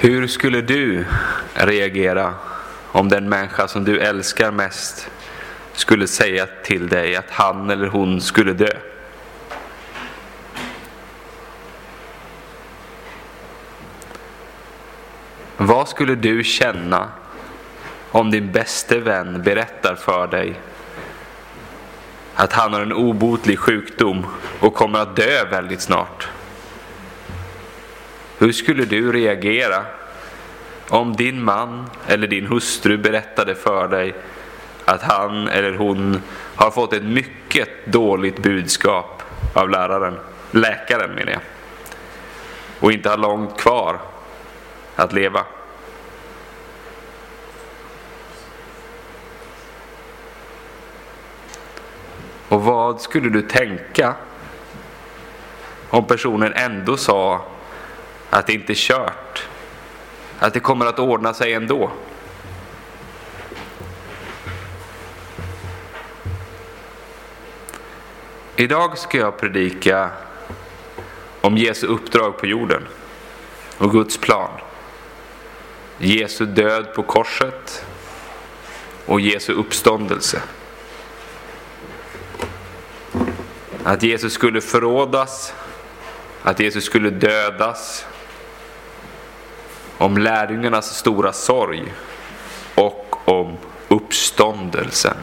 Hur skulle du reagera om den människa som du älskar mest skulle säga till dig att han eller hon skulle dö? Vad skulle du känna om din bäste vän berättar för dig att han har en obotlig sjukdom och kommer att dö väldigt snart? Hur skulle du reagera om din man eller din hustru berättade för dig att han eller hon har fått ett mycket dåligt budskap av läkaren menar jag, och inte har långt kvar att leva? Och vad skulle du tänka om personen ändå sa att det inte är kört, att det kommer att ordna sig ändå? Idag ska jag predika om Jesu uppdrag på jorden och Guds plan. Jesu död på korset och Jesu uppståndelse. Att Jesus skulle förrådas, att Jesus skulle dödas, om lärjungarnas stora sorg och om uppståndelsen.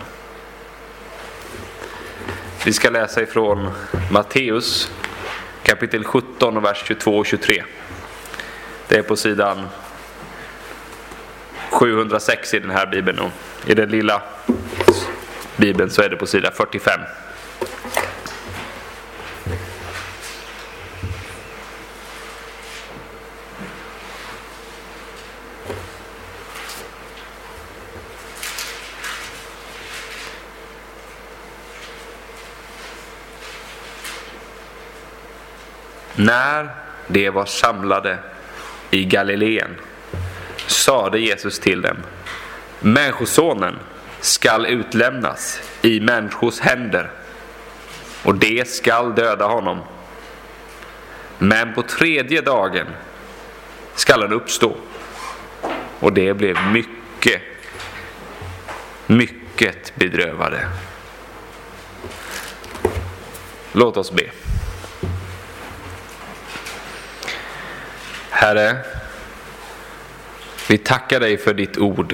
Vi ska läsa ifrån Matteus kapitel 17 och vers 22 och 23. Det är på sidan 706 i den här bibeln, och i den lilla bibeln så är det på sidan 45. När de var samlade i Galileen sade Jesus till dem: Människosonen skall utlämnas i människors händer, och det skall döda honom. Men på 3:e dagen skall han uppstå. Och det blev mycket bedrövade. Låt oss be. Herre, vi tackar dig för ditt ord.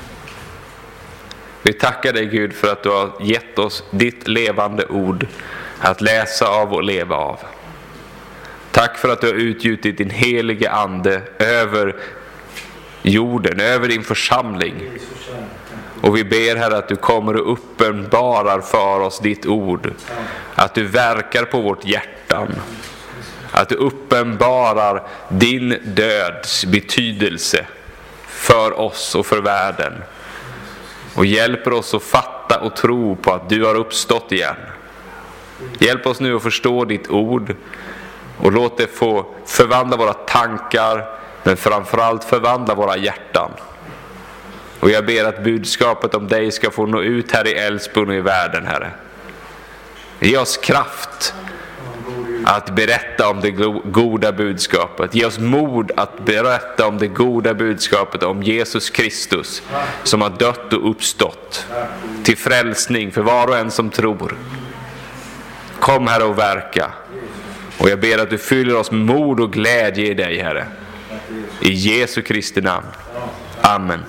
Vi tackar dig, Gud, för att du har gett oss ditt levande ord att läsa av och leva av. Tack för att du har utgjutit din helige ande över jorden, över din församling. Och vi ber, Herre, att du kommer och uppenbarar för oss ditt ord. Att du verkar på vårt hjärtan. Att du uppenbarar din döds betydelse för oss och för världen. Och hjälper oss att fatta och tro på att du har uppstått igen. Hjälp oss nu att förstå ditt ord. Och låt det få förvandla våra tankar, men framförallt förvandla våra hjärtan. Och jag ber att budskapet om dig ska få nå ut här i Älvsbyn och i världen, Herre. Ge oss kraft att berätta om det goda budskapet. Ge oss mod att berätta om det goda budskapet om Jesus Kristus, som har dött och uppstått till frälsning för var och en som tror. Kom, Herre, och verka. Och jag ber att du fyller oss med mod och glädje i dig, Herre. I Jesu Kristi namn. Amen.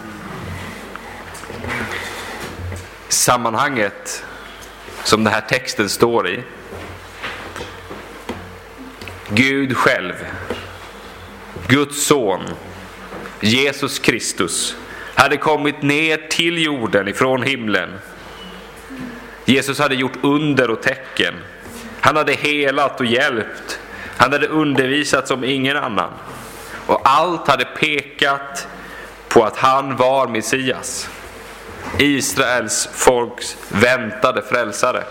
Sammanhanget som den här texten står i: Gud själv, Guds son, Jesus Kristus, hade kommit ner till jorden ifrån himlen. Jesus hade gjort under och tecken. Han hade helat och hjälpt. Han hade undervisat som ingen annan. Och allt hade pekat på att han var Messias, Israels folks väntade frälsare.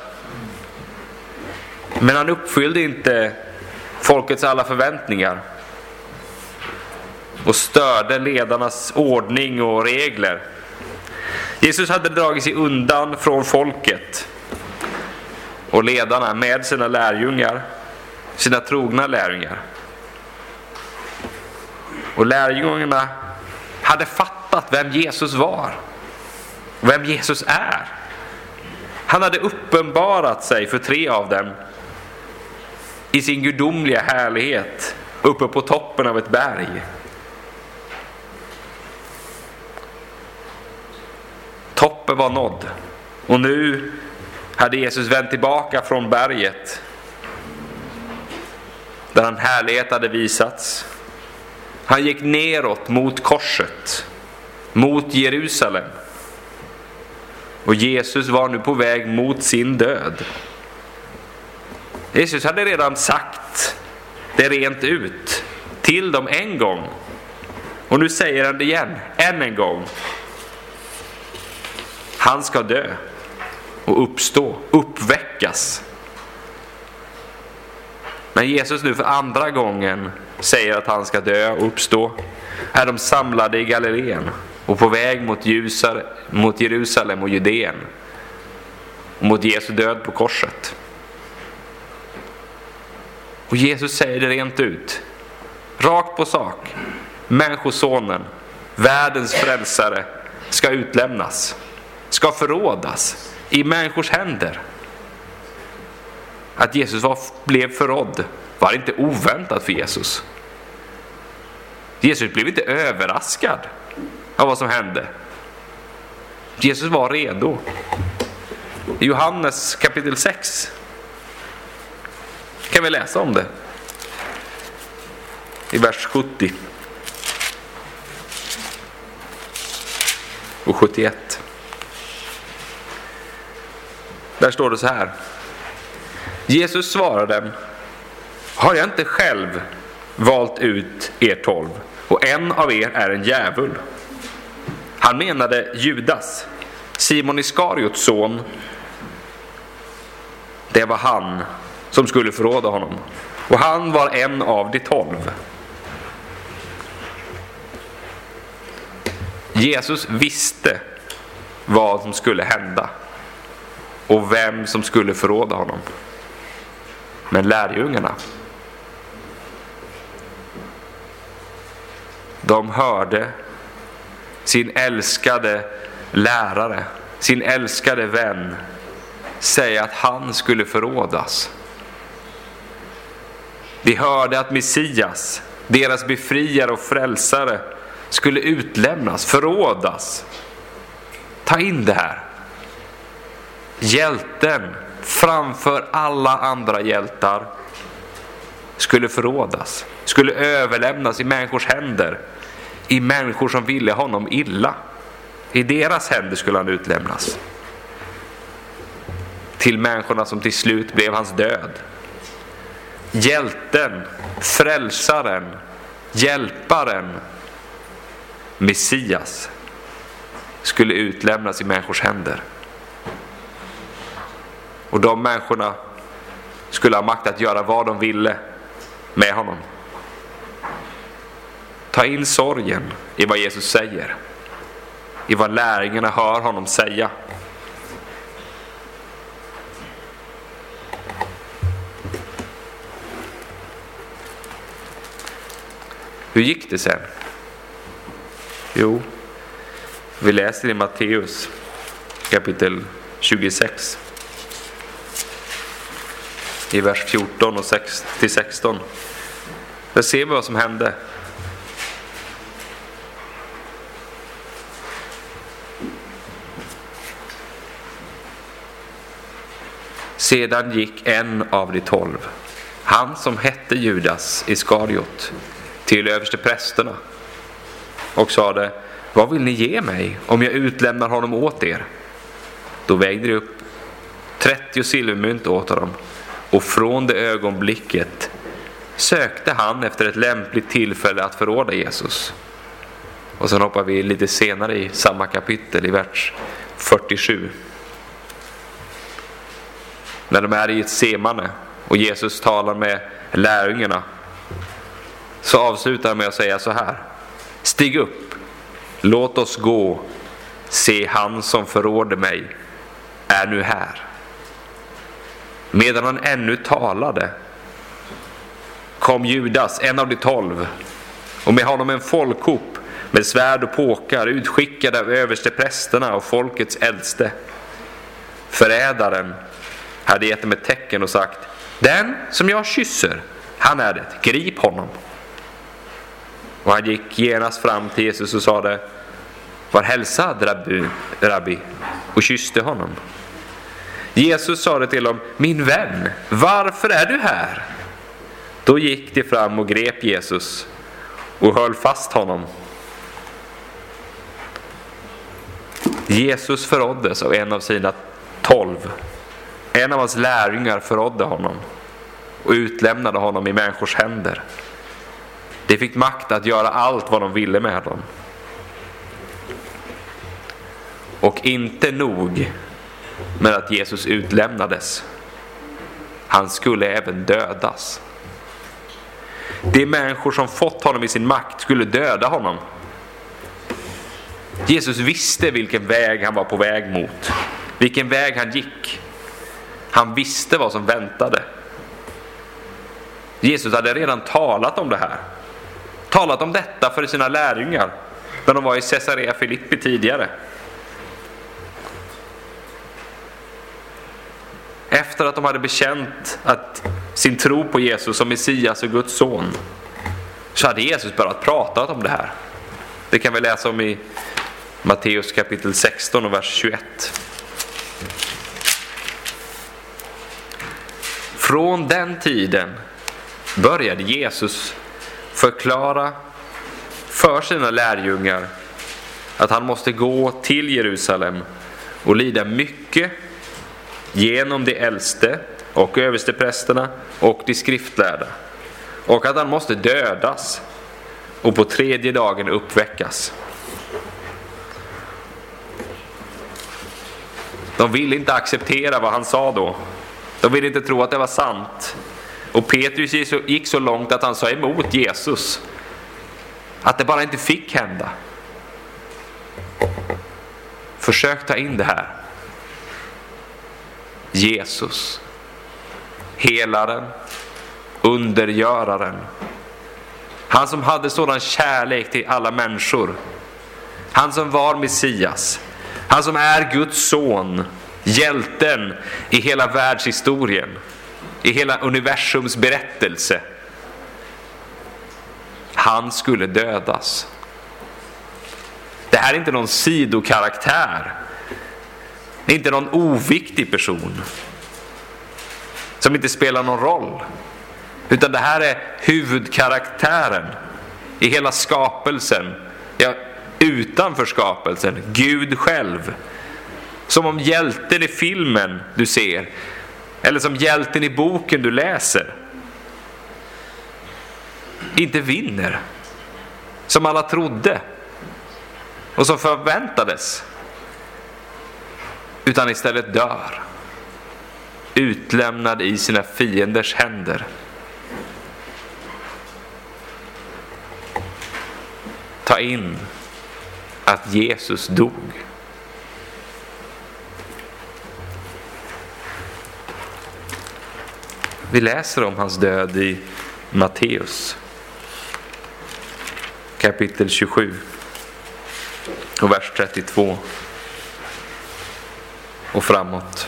Men han uppfyllde inte folkets alla förväntningar och störde ledarnas ordning och regler. Jesus hade dragit sig undan från folket och ledarna med sina lärjungar, sina trogna lärjungar. Och lärjungarna hade fattat vem Jesus var. Vem Jesus är. Han hade uppenbarat sig för 3 av dem i sin gudomliga härlighet uppe på toppen av ett berg. Toppen var nådd. Och nu hade Jesus vänt tillbaka från berget där han härlighet hade visats. Han gick neråt mot korset, mot Jerusalem. Och Jesus var nu på väg mot sin död. Jesus hade redan sagt det rent ut till dem en gång. Och nu säger han det igen, än en gång. Han ska dö och uppstå, uppväckas. När Jesus nu för andra gången säger att han ska dö och uppstå, är de samlade i Galileen och på väg mot Jerusalem och Judeen och mot Jesu död på korset. Och Jesus säger det rent ut, rakt på sak. Människosonen, världens frälsare, ska utlämnas, ska förrådas i människors händer. Att Jesus blev förrådd var inte oväntat för Jesus. Jesus blev inte överraskad av vad som hände. Jesus var redo. I Johannes kapitel 6 kan vi läsa om det. I vers 70 och 71. Där står det så här. Jesus svarade: har jag inte själv valt ut er 12, och en av er är en djävul? Han menade Judas, Simon Iskariots son. Det var han som skulle förråda honom. Och han var en av de 12. Jesus visste vad som skulle hända och vem som skulle förråda honom. Men lärjungarna, de hörde sin älskade lärare, sin älskade vän säga att han skulle förrådas. De hörde att Messias, deras befriare och frälsare, skulle utlämnas, förrådas. Ta in det här. Hjälten framför alla andra hjältar skulle förrådas, skulle överlämnas i människors händer, i människor som ville honom illa. I deras händer skulle han utlämnas, till människorna som till slut blev hans död. Hjälten, frälsaren, hjälparen, Messias skulle utlämnas i människors händer. Och de människorna skulle ha makt att göra vad de ville med honom. Ta in sorgen i vad Jesus säger, i vad lärjungarna hör honom säga. Hur gick det sen? Jo, vi läser i Matteus kapitel 26. I vers 14 och 6-16. Där ser vi vad som hände. Sedan gick en av de 12, han som hette Judas Iskariot, till översteprästerna och sade: vad vill ni ge mig om jag utlämnar honom åt er? Då vägde de upp 30 silvermynt åt honom, och från det ögonblicket sökte han efter ett lämpligt tillfälle att förråda Jesus. Och sen hoppar vi lite senare i samma kapitel, i vers 47. När de är i ett Getsemane och Jesus talar med lärjungarna, så avslutar han med att säga så här: stig upp, låt oss gå, se han som förrådde mig är nu här. Medan han ännu talade kom Judas, en av de 12, och med honom en folkhop med svärd och påkar, utskickade av översteprästerna och folkets äldste. Förrädaren hade gett dem ett tecken och sagt: den som jag kysser, han är det, grip honom. Och han gick genast fram till Jesus och sade: var hälsad, rabbi, och kysste honom. Jesus sa det till dem: min vän, varför är du här? Då gick de fram och grep Jesus och höll fast honom. Jesus förråddes av en av sina 12. En av hans lärjungar förrådde honom och utlämnade honom i människors händer. De fick makt att göra allt vad de ville med dem. Och inte nog med att Jesus utlämnades. Han skulle även dödas. De människor som fått honom i sin makt skulle döda honom. Jesus visste vilken väg han var på väg mot. Vilken väg han gick. Han visste vad som väntade. Jesus hade redan talat om det här. Talat om detta för sina lärjungar när de var i Caesarea Filippi tidigare. Efter att de hade bekänt att sin tro på Jesus som Messias och Guds son, så hade Jesus börjat prata om det här. Det kan vi läsa om i Matteus kapitel 16 och vers 21. Från den tiden började Jesus förklara för sina lärjungar att han måste gå till Jerusalem och lida mycket genom de äldste och översteprästerna och de skriftlärda, och att han måste dödas och på tredje dagen uppväckas. De ville inte acceptera vad han sa då. De ville inte tro att det var sant. Och Petrus gick så långt att han sa emot Jesus. Att det bara inte fick hända. Försök ta in det här. Jesus, helaren, undergöraren. Han som hade sådan kärlek till alla människor. Han som var Messias. Han som är Guds son. Hjälten i hela världshistorien. I hela universums berättelse. Han skulle dödas. Det här är inte någon sidokaraktär. Det är inte någon oviktig person som inte spelar någon roll. Utan det här är huvudkaraktären i hela skapelsen. Ja, utanför skapelsen. Gud själv. Som om hjälten i filmen du ser. Eller som hjälten i boken du läser. Inte vinner. Som alla trodde. Och som förväntades. Utan istället dör. Utlämnad i sina fienders händer. Ta in att Jesus dog. Vi läser om hans död i Matteus kapitel 27 och vers 32 och framåt.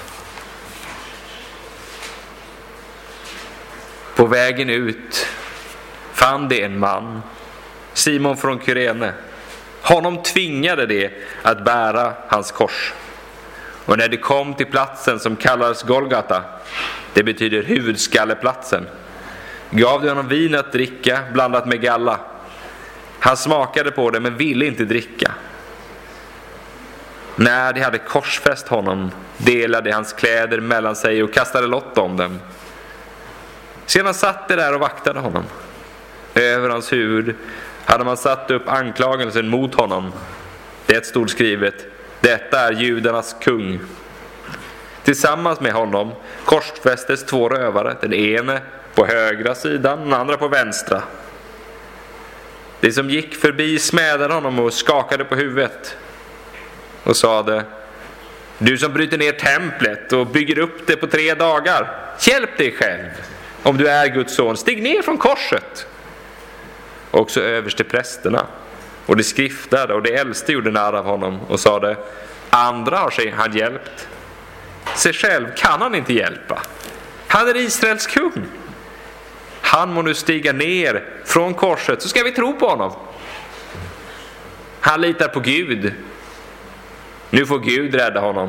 På vägen ut fann de en man, Simon från Kyrene. Honom tvingade de att bära hans kors. Och när de kom till platsen som kallas Golgata, det betyder huvudskalleplatsen, gav de honom vin att dricka blandat med galla. Han smakade på det men ville inte dricka. När de hade korsfäst honom delade de hans kläder mellan sig och kastade lott om dem. Sedan satt de där och vaktade honom. Över hans huvud hade man satt upp anklagelsen mot honom. Det stod skrivet: detta är judarnas kung. Tillsammans med honom korsfästes 2 rövare, den ene på högra sidan, den andra på vänstra. De som gick förbi smädade honom och skakade på huvudet och sade: du som bryter ner templet och bygger upp det på 3 dagar, hjälp dig själv. Om du är Guds son, stig ner från korset. också översteprästerna och de skriftade och de äldste gjorde narr av honom och sade: andra har sig han hjälpt, sig själv kan han inte hjälpa. Han är Israels kung. Han må nu stiga ner från korset, så ska vi tro på honom. Han litar på Gud. Nu får Gud rädda honom,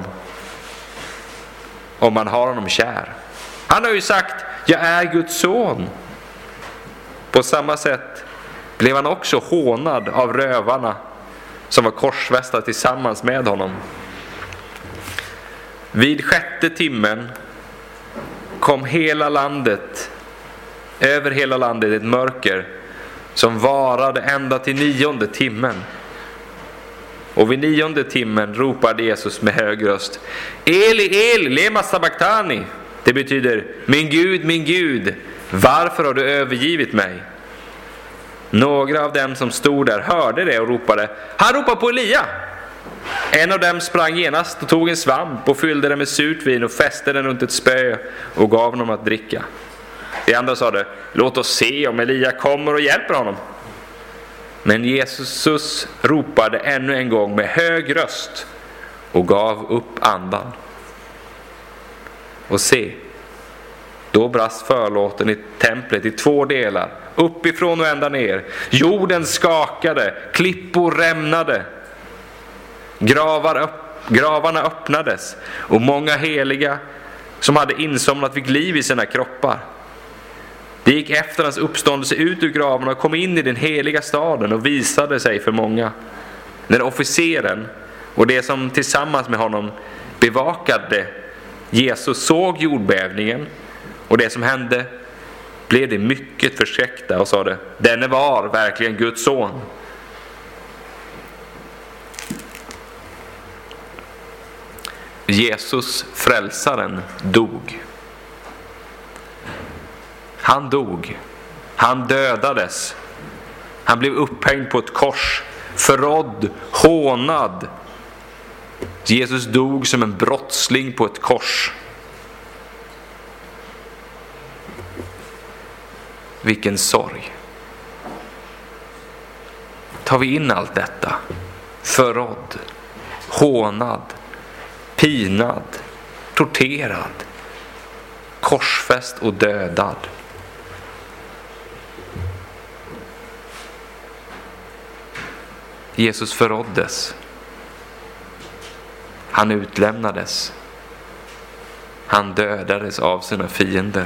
om man har honom kär. Han har ju sagt: jag är Guds son. På samma sätt blev han också hånad av rövarna som var korsfästade tillsammans med honom. Vid 6:e timmen kom över hela landet ett mörker som varade ända till 9:e timmen. Och vid 9:e timmen ropade Jesus med hög röst: Eli, Eli, lema sabachthani. Det betyder: min Gud, varför har du övergivit mig? Några av dem som stod där hörde det och ropade: han ropar på Elia. En av dem sprang genast och tog en svamp och fyllde den med surt vin och fäste den runt ett spö och gav honom att dricka. De andra sade: låt oss se om Elia kommer och hjälper honom. Men Jesus ropade ännu en gång med hög röst och gav upp andan. Och se, då brast förlåten i templet i 2 delar, uppifrån och ända ner. Jorden skakade, klippor rämnade, gravarna öppnades och många heliga som hade insomnat fick liv i sina kroppar. Det gick efter hans uppståndelse ut ur gravarna och kom in i den heliga staden och visade sig för många. När officeren och det som tillsammans med honom bevakade Jesus såg jordbävningen och det som hände, blev de mycket förskräckta och sade: denne var verkligen Guds son. Jesus, frälsaren, dog. Han dog. Han dödades. Han blev upphängd på ett kors, förrådd, hånad. Jesus dog som en brottsling på ett kors. Vilken sorg. Tar vi in allt detta? Förrådd, hånad, pinad, torterad, korsfäst och dödad. Jesus förråddes. Han utlämnades. Han dödades av sina fiender.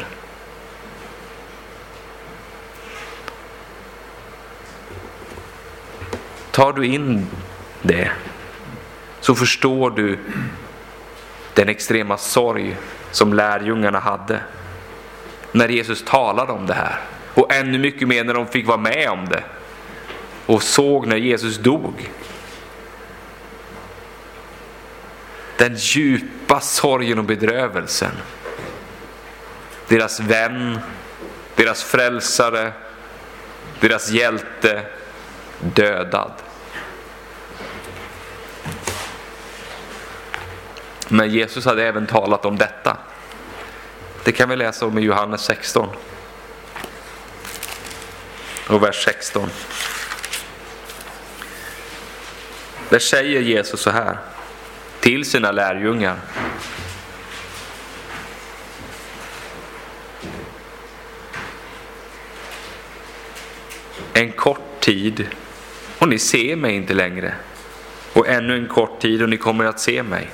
Tar du in det, så förstår du den extrema sorg som lärjungarna hade när Jesus talade om det här. Och ännu mycket mer när de fick vara med om det och såg när Jesus dog. Den djupa sorgen och bedrövelsen. Deras vän, deras frälsare, deras hjälte dödad. Men Jesus hade även talat om detta. Det kan vi läsa om i Johannes 16 och vers 16. Där säger Jesus så här till sina lärjungar: en kort tid och ni ser mig inte längre, och ännu en kort tid och ni kommer att se mig.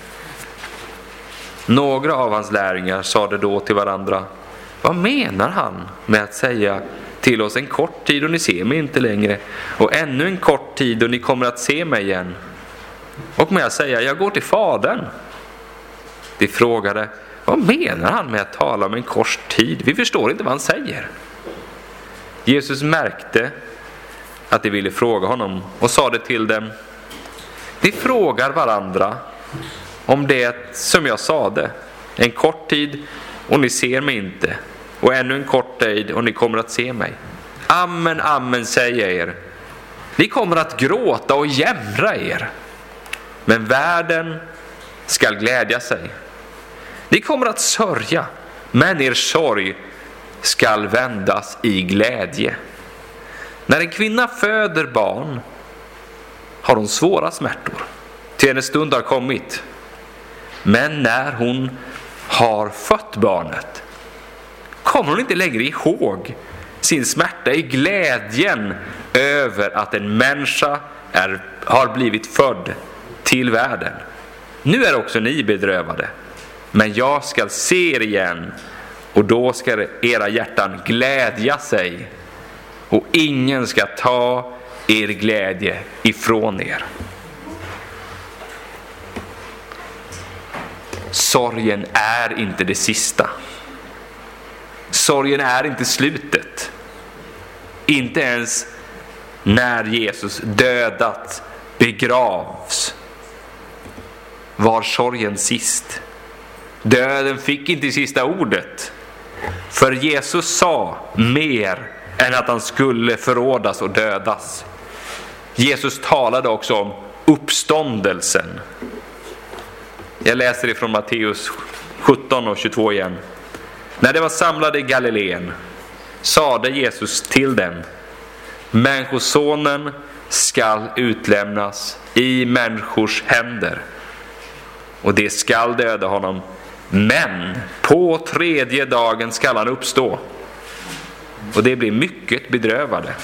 Några av hans lärjungar sade då till varandra: vad menar han med att säga till oss en kort tid och ni ser mig inte längre, och ännu en kort tid och ni kommer att se mig igen? Och med att säga: jag går till Fadern. De frågade: vad menar han med att tala om en kort tid? Vi förstår inte vad han säger. Jesus märkte att de ville fråga honom och sade till dem: de frågar varandra om det som jag sade. En kort tid och ni ser mig inte, och ännu en kort tid och ni kommer att se mig. Amen, amen säger jag er, ni kommer att gråta och jämra er, men världen skall glädja sig. Ni kommer att sörja, men er sorg skall vändas i glädje. När en kvinna föder barn har hon svåra smärtor, till hennes stund har kommit. Men när hon har fött barnet kommer hon inte längre ihåg sin smärta i glädjen över att en människa har blivit född till världen. Nu är också ni bedrövade, men jag ska se er igen, och då ska era hjärtan glädja sig, och ingen ska ta er glädje ifrån er. Sorgen är inte det sista. Sorgen är inte slutet. Inte ens när Jesus dödat begravs var sorgen sist. Döden fick inte sista ordet. För Jesus sa mer än att han skulle förrådas och dödas. Jesus talade också om uppståndelsen. Jag läser ifrån Matteus 17 och 22 igen. När det var samlade i Galileen sade Jesus till dem: Människosonen skall utlämnas i människors händer, och det skall döda honom, men på tredje dagen skall han uppstå. Och det blir mycket bedrövade.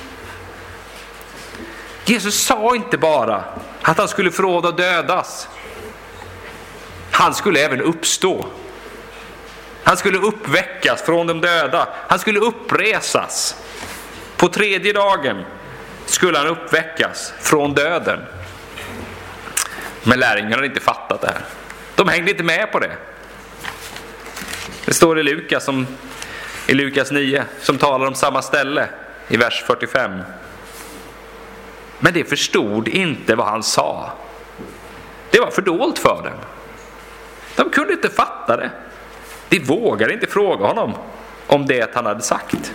Jesus sa inte bara att han skulle förråda och dödas. Han skulle även uppstå. Han skulle uppväckas från de döda. Han skulle uppresas. På tredje dagen skulle han uppväckas från döden. Men lärjungarna hade inte fattat det här. De hängde inte med på det. Det står i Lukas 9 som talar om samma ställe i vers 45. Men de förstod inte vad han sa. Det var fördolt för dem. De kunde inte fatta det. De vågade inte fråga honom om det han hade sagt.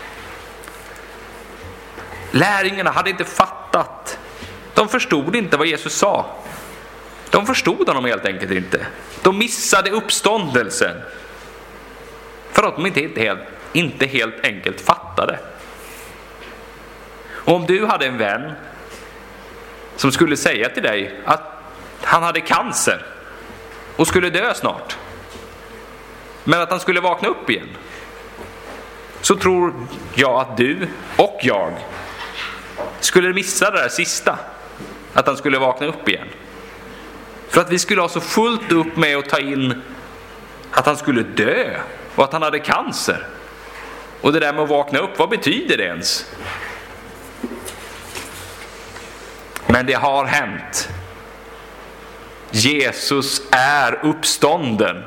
Lärjungarna hade inte fattat. De förstod inte vad Jesus sa. De förstod honom helt enkelt inte. De missade uppståndelsen. För att de inte helt enkelt fattade. Och om du hade en vän som skulle säga till dig att han hade cancer och skulle dö snart, men att han skulle vakna upp igen, så tror jag att du och jag skulle missa det där sista, att han skulle vakna upp igen. För att vi skulle ha så fullt upp med att ta in att han skulle dö och att han hade cancer. Och det där med att vakna upp, vad betyder det ens? Men det har hänt. Jesus är uppstånden.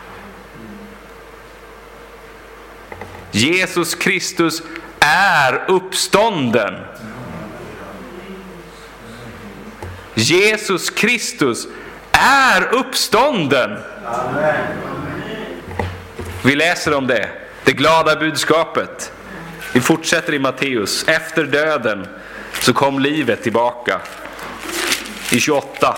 Jesus Kristus är uppstånden. Jesus Kristus är uppstånden. Vi läser om det. Det glada budskapet. Vi fortsätter i Matteus. Efter döden så kom livet tillbaka. I 28.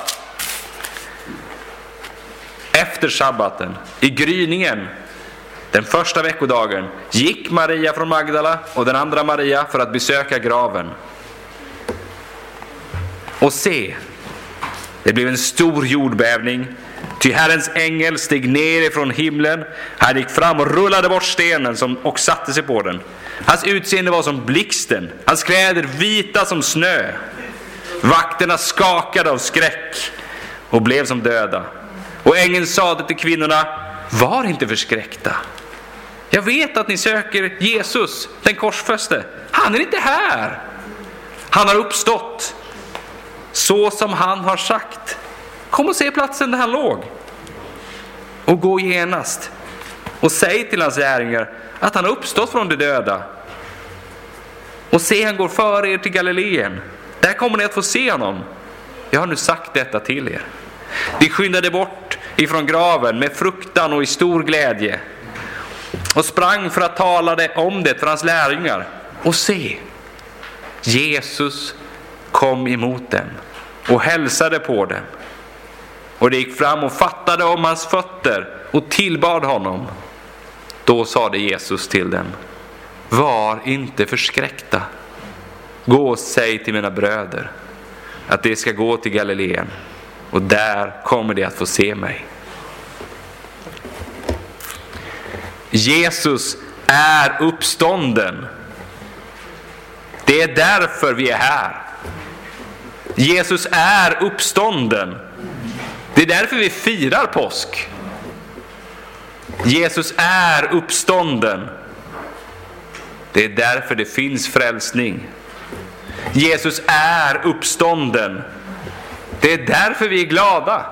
Efter sabbaten, i gryningen, den första veckodagen, gick Maria från Magdala och den andra Maria för att besöka graven. Och se, det blev en stor jordbävning, ty Herrens ängel steg ner ifrån himlen. Han gick fram och rullade bort stenen och satte sig på den. Hans utseende var som blixten, hans kläder vita som snö. Vakterna skakade av skräck och blev som döda. Och ängeln sade till kvinnorna: var inte förskräckta. Jag vet att ni söker Jesus, den korsfäste. Han är inte här. Han har uppstått, så som han har sagt. Kom och se platsen där han låg. Och gå genast och säg till hans lärjungar att han har uppstått från de döda. Och se, han går före er till Galileen. Där kommer ni att få se honom. Jag har nu sagt detta till er. De skyndade bort ifrån graven med fruktan och i stor glädje och sprang för att tala om det för hans lärjungar. Och se, Jesus kom emot dem och hälsade på dem. Och de gick fram och fattade om hans fötter och tillbad honom. Då sade Jesus till dem: var inte förskräckta. gå och säg till mina bröder att de ska gå till Galileen, och där kommer de att få se mig. Jesus är uppstånden. Det är därför vi är här. Jesus är uppstånden. Det är därför vi firar påsk. Jesus är uppstånden. Det är därför det finns frälsning. Jesus är uppstånden. Det är därför vi är glada.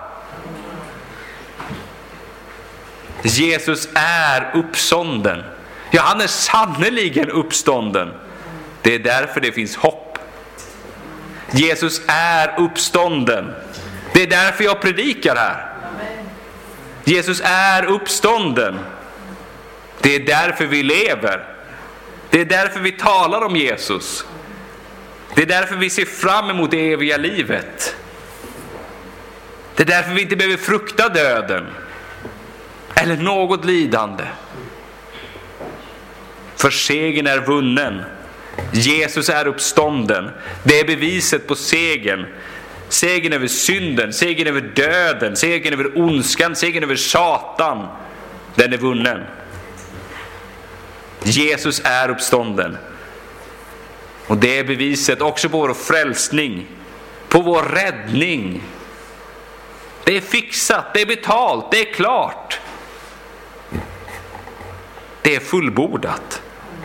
Jesus är uppstånden. Ja, han är sannoliken uppstånden. Det är därför det finns hopp. Jesus är uppstånden. Det är därför jag predikar här. Jesus är uppstånden. Det är därför vi lever. Det är därför vi talar om Jesus. Det är därför vi ser fram emot det eviga livet. Det är därför vi inte behöver frukta döden eller något lidande. För segern är vunnen. Jesus är uppstånden. Det är beviset på segern. Segern över synden, segern över döden, segern över ondskan, segern över Satan. Den är vunnen. Jesus är uppstånden. Och det är beviset också på vår frälsning, på vår räddning. Det är fixat, det är betalt, det är klart. Det är fullbordat.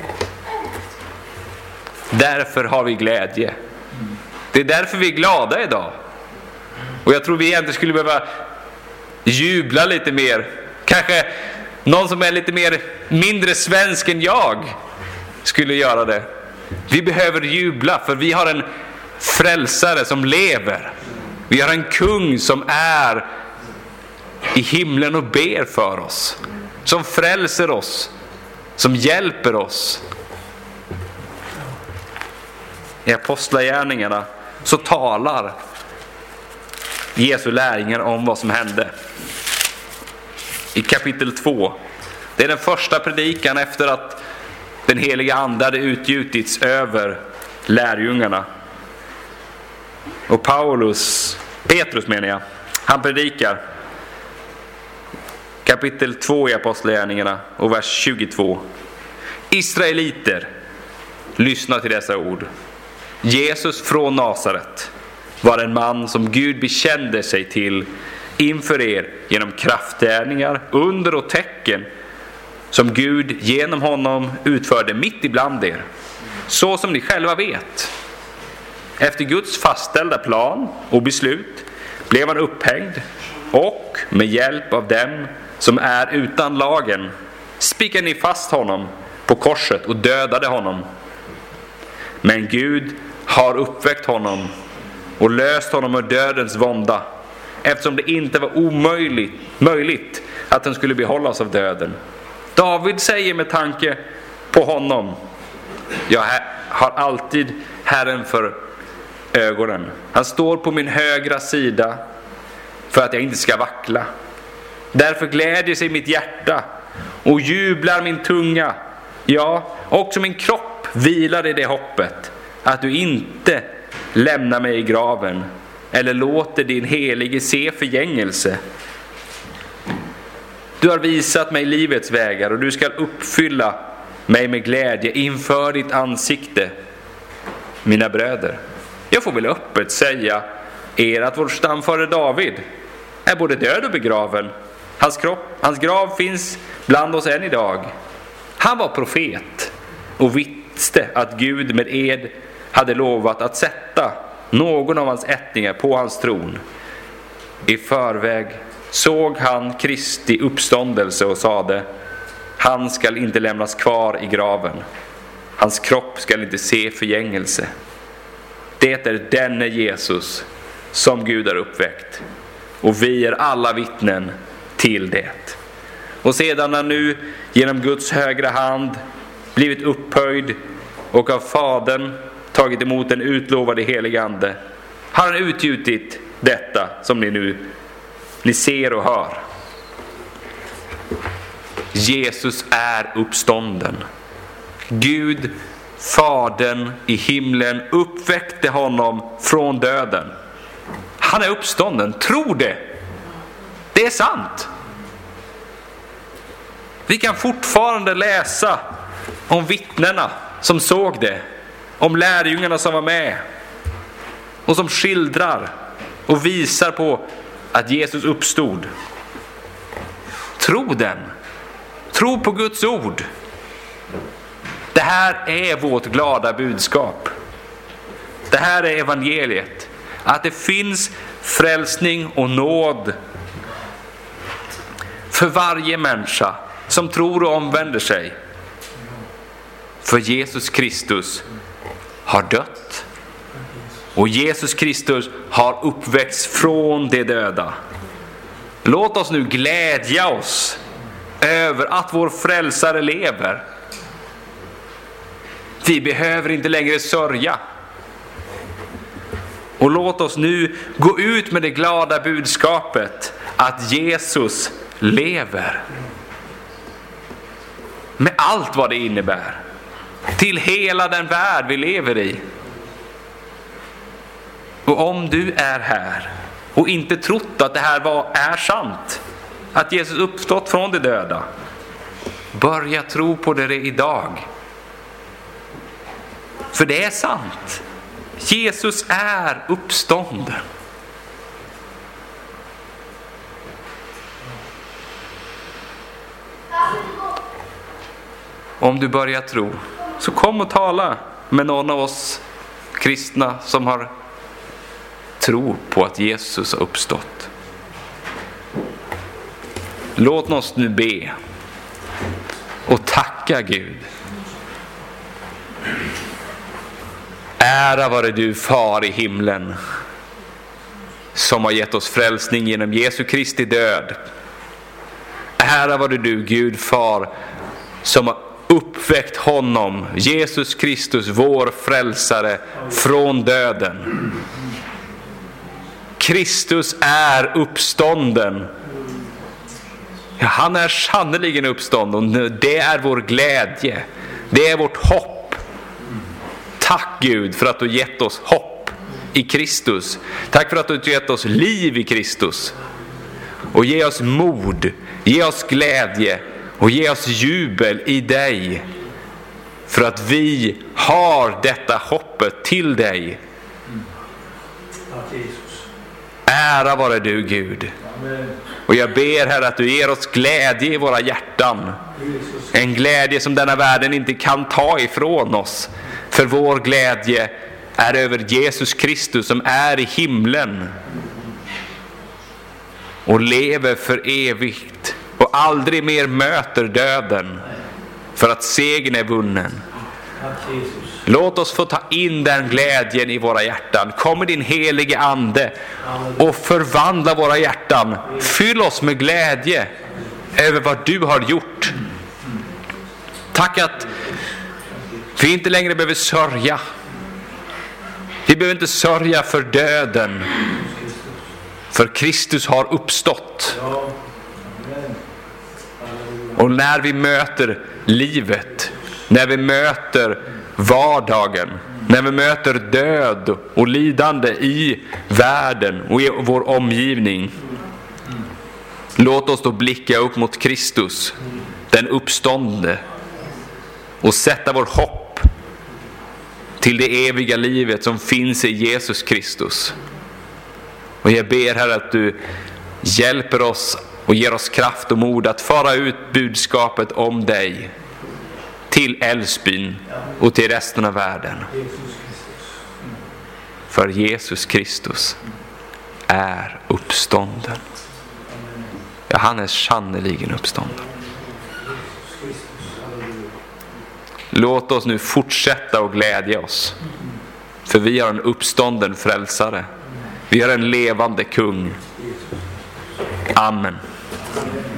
Därför har vi glädje. Det är därför vi är glada idag. Och jag tror vi egentligen skulle behöva jubla lite mer. Kanske någon som är lite mindre svensk än jag skulle göra det. Vi behöver jubla, för vi har en frälsare som lever. Vi har en kung som är i himlen och ber för oss. Som frälser oss. Som hjälper oss. I apostlagärningarna så talar Jesu lärjungar om vad som hände. I kapitel 2. Det är den första predikan efter att den heliga ande hade utgjutits över lärjungarna. Och Petrus menar jag, han predikar. Kapitel 2 i apostlagärningarna och vers 22. Israeliter, lyssna till dessa ord. Jesus från Nasaret var en man som Gud bekände sig till inför er genom kraftgärningar, under och tecken som Gud genom honom utförde mitt ibland er, så som ni själva vet. Efter Guds fastställda plan och beslut blev han upphängd, och med hjälp av dem som är utan lagen spikade ni fast honom på korset och dödade honom. Men Gud har uppväckt honom och löst honom ur dödens vånda, eftersom det inte var möjligt att han skulle behållas av döden. David säger med tanke på honom: jag har alltid Herren för ögonen. Han står på min högra sida för att jag inte ska vackla. Därför glädjer sig mitt hjärta och jublar min tunga. Ja, också min kropp vilar i det hoppet att du inte lämnar mig i graven eller låter din helige se förgängelse. Du har visat mig livets vägar, och du ska uppfylla mig med glädje inför ditt ansikte, mina bröder. Jag får väl öppet säga er att vår stamfar David är både död och begraven. Hans grav finns bland oss än idag. Han var profet och visste att Gud med ed hade lovat att sätta någon av hans ättlingar på hans tron. I förväg såg han Kristi uppståndelse och sade: han skall inte lämnas kvar i graven. Hans kropp skall inte se förgängelse. Det är denne Jesus som Gud har uppväckt, och vi är alla vittnen till det. Och sedan han nu genom Guds högra hand blivit upphöjd och av Fadern tagit emot den utlovade heliga ande, har han utgjutit detta som ni ser och hör. Jesus är uppstånden. Gud Fadern i himlen uppväckte honom från döden. Han är uppstånden. Tro det. Det är sant. Vi kan fortfarande läsa om vittnena som såg det. Om lärjungarna som var med. Och som skildrar och visar på att Jesus uppstod. Tro den. Tro på Guds ord. Det här är vårt glada budskap. Det här är evangeliet. Att det finns frälsning och nåd för varje människa som tror och omvänder sig. För Jesus Kristus har dött. Och Jesus Kristus har uppväxt från de döda. Låt oss nu glädja oss över att vår frälsare lever. Vi behöver inte längre sörja. Och låt oss nu gå ut med det glada budskapet att Jesus lever. Med allt vad det innebär. Till hela den värld vi lever i. Och om du är här och inte trott att det här är sant, att Jesus uppstått från de döda, börja tro på det idag. För det är sant. Jesus är uppstånden. Om du börjar tro, så kom och tala med någon av oss kristna som har tro på att Jesus har uppstått. Låt oss nu be och tacka Gud. Ära vare du, Far i himlen, som har gett oss frälsning genom Jesu Kristi död. Ära vare du, Gud Far, som har uppväckt honom, Jesus Kristus, vår frälsare, från döden. Kristus är uppstånden. Ja, han är sannoliken uppstånden. Det är vår glädje. Det är vårt hopp. Tack Gud för att du gett oss hopp i Kristus. Tack för att du gett oss liv i Kristus. Och ge oss mod, ge oss glädje och ge oss jubel i dig. För att vi har detta hoppet till dig. Ära vare du, Gud. Och jag ber här att du ger oss glädje i våra hjärtan. En glädje som denna världen inte kan ta ifrån oss. För vår glädje är över Jesus Kristus som är i himlen. Och lever för evigt. Och aldrig mer möter döden. För att segern är vunnen. Låt oss få ta in den glädjen i våra hjärtan. Kom med din helige ande och förvandla våra hjärtan. Fyll oss med glädje över vad du har gjort. Tack att vi inte längre behöver sörja. Vi behöver inte sörja för döden. För Kristus har uppstått. Och när vi möter livet, när vi möter vardagen, när vi möter död och lidande i världen och i vår omgivning, låt oss då blicka upp mot Kristus, den uppståndne, och sätta vår hopp till det eviga livet som finns i Jesus Kristus. Och jag ber här att du hjälper oss och ger oss kraft och mod att fara ut budskapet om dig till Älvsbyn och till resten av världen. För Jesus Kristus är uppstånden. Ja, han är sannoliken uppstånden. Låt oss nu fortsätta och glädja oss. För vi har en uppstånden frälsare. Vi har en levande kung. Amen.